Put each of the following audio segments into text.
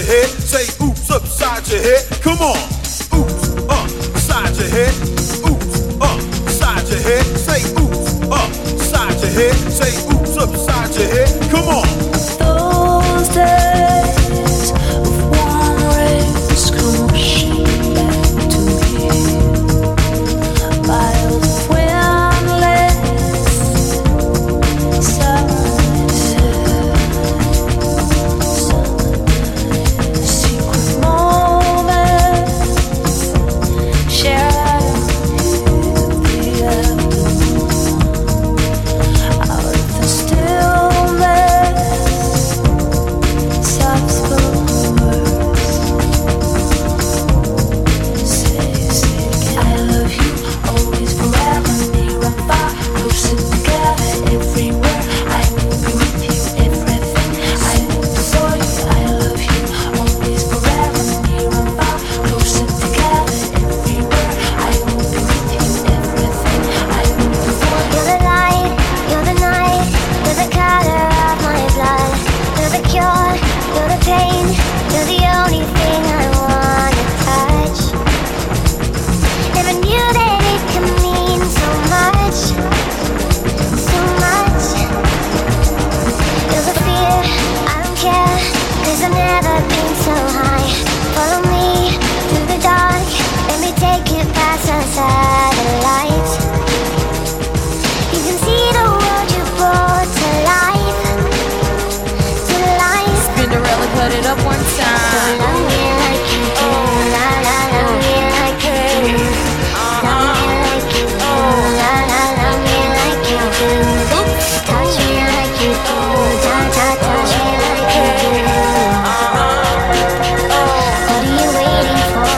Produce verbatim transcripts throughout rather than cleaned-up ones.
head. Say oops upside your head. Come on. Oops up side your head. Oops up side your head. Say oops up side your head. Say oops upside your head. Come on. Those days of warm rays come rushing back to me. Miles of windless sunset, secret moments shared in the afternoon. Out of the stillness, soft spoken words. Say, say again, I love you, always, forever, near and far, closer together, everywhere. I will be with you, everything. I will do for you. I love you, always, forever, near and far, closer together, everywhere. I will be with you, everything. I will do for you. You're the light, you're the night, you're the color of my blood. You're the cure, you're the pain, you're the only thing I wanna touch. Never knew that it could mean so much, so much. You're the fear, I don't care, cause I've never been so high. Follow me through the dark, let me take it past the satellites. You can see the world you brought to life, to life. Cinderella, cut it up one So time. love me like you do, la la, love me like you do. Love me like you do, la la, love me like you do. Touch me like you do, ta ta, touch me like you do. What are you waiting for?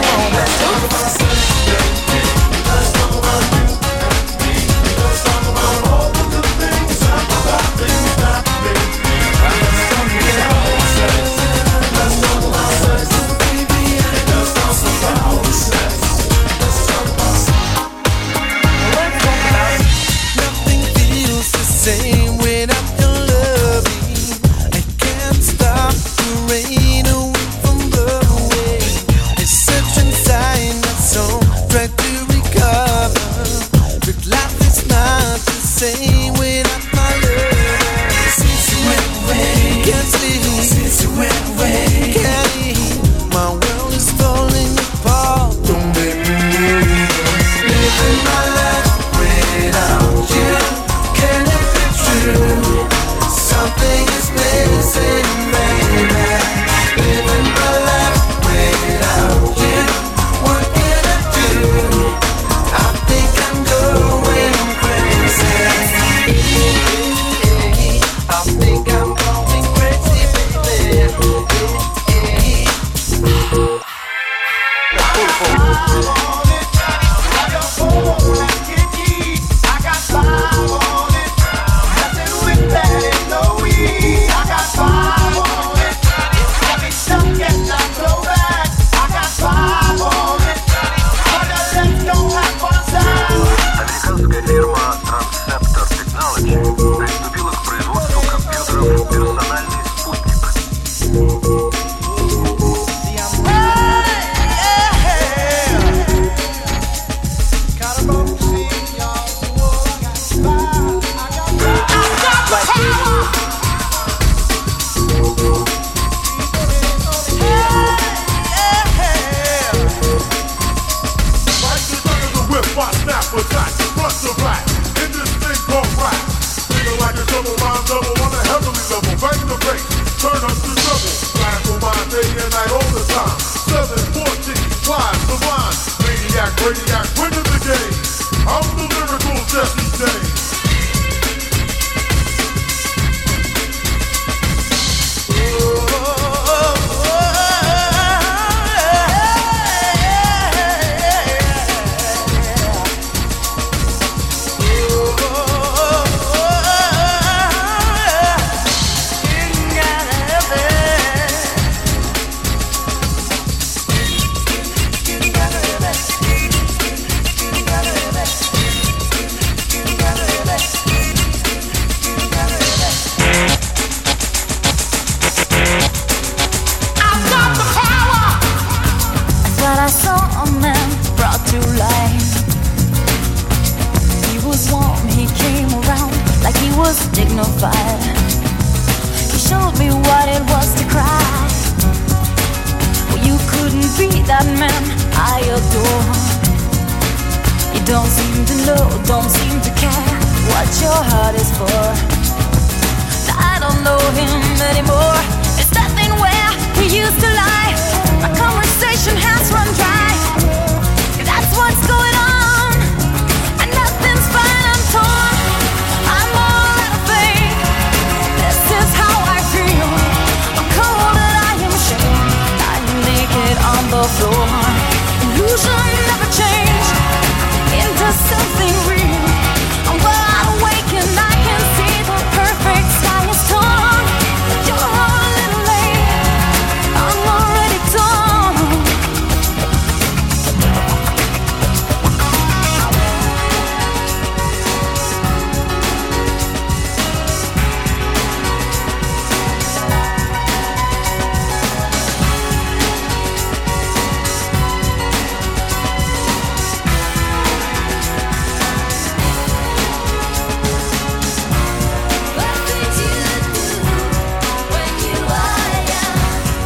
Nothing feels the same without your loving. I can't stop the rain away from the way. It's such inside my soul, try to recover, but life is not the same without my love. Since you went away, can't sleep. Since you went away, can't eat. My world is falling apart. Don't make me leave. Living my life without you, can it be true? Something is missing, baby. Living my life without you, what can I do? I think I'm going crazy. I think I'm going crazy, baby. Американская фирма Transceptor Technology приступила к производству компьютеров «Персональный спутник». to lie. He was warm, he came around like he was dignified. He showed me what it was to cry. Well, you couldn't be that man I adore. You don't seem to know, don't seem to care what your heart is for. I don't know him anymore. It's nothing where we used to lie. My conversation has run dry. That's what's going on, and nothing's fine. I'm torn. I'm all out of faith. This is how I feel. I'm cold and I am ashamed. I'm naked on the floor. Illusion never changed into something real. I'm wide awake and I can see the perfect sky is torn. You're a little late. I'm already torn. What did you do when you were young?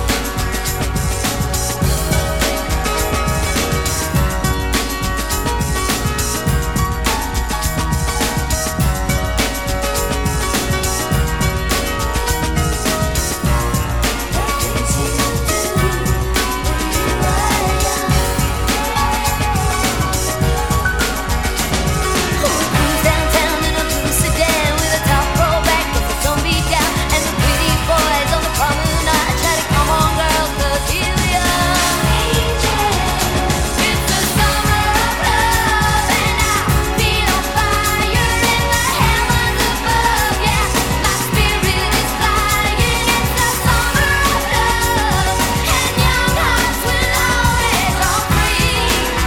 Downtown in a blue sedan with a top roll back with the sun beat down, and the pretty boys on the promenade try to come on, girl, 'cause you're young. It's the summer of love, and I feel on fire in the heavens above. Yeah, my spirit is flying. It's the summer of love, and young hearts will always roam free.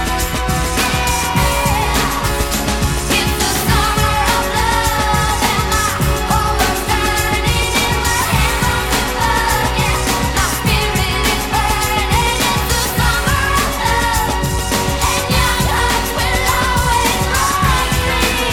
It's the summer of love, and my whole world's turning in the heavens above. Yeah, my spirit is burning. It's the summer of love, and young hearts will always roam free.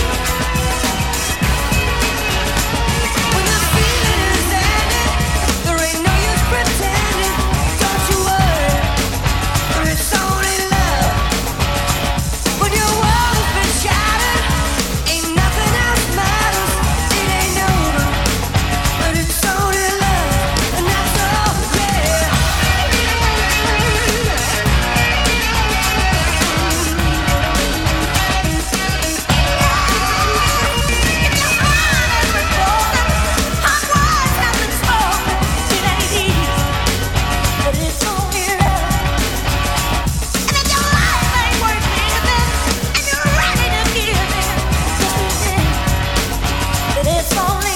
When the feeling is ended, there ain't no use pretending. Don't you worry, for it's only love. When your world has been shattered, ain't nothing else matters. It ain't over, but it's only love, and that's all. Yeah. If your heart has been broken, hot words have been spoken. It ain't easy, but it's only love. And if your life ain't worth living, and you're ready to give in, just pretend that it's only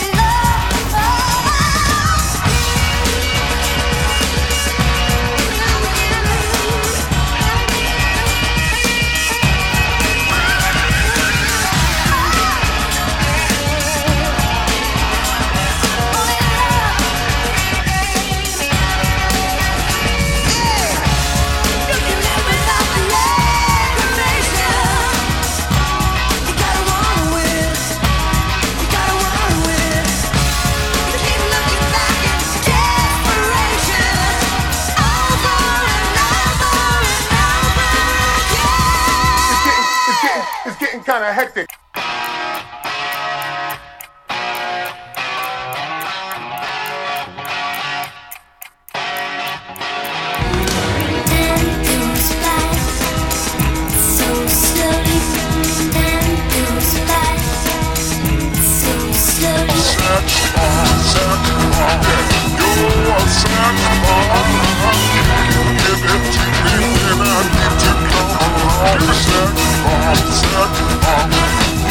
You can live without the aggravation. You gotta run with it. You gotta run with it. You keep looking back in desperation, over and over and over again. It's getting, it's getting kind of hectic. Time goes by so slowly. Time goes by so slowly. Give it to me when I need to come. Give it back, back, back.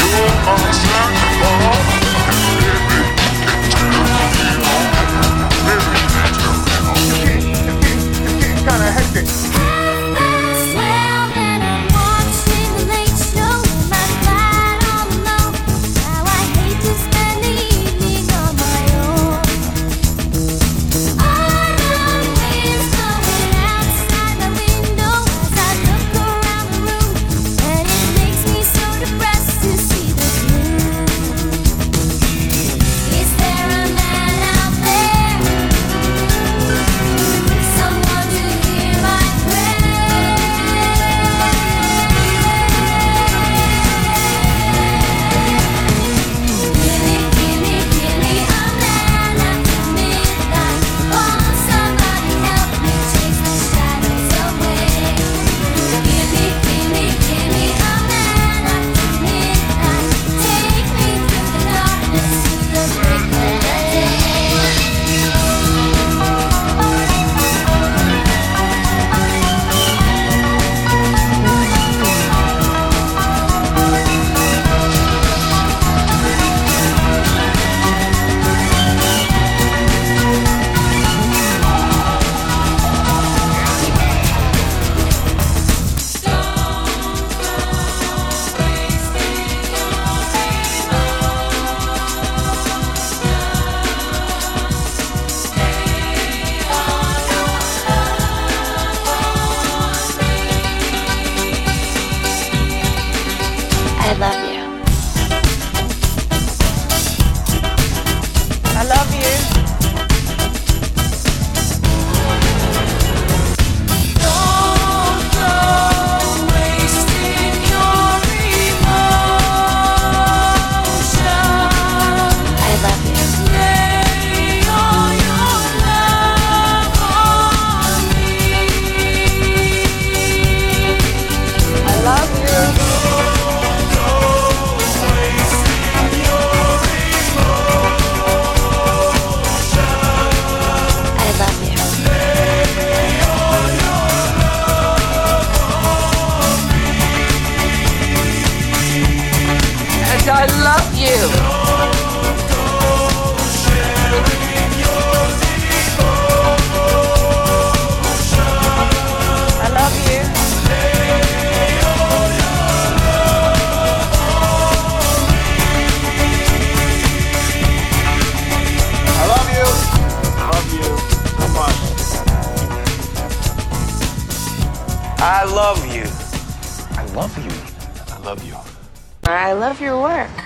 I love you. I love you. I love you. I love your work.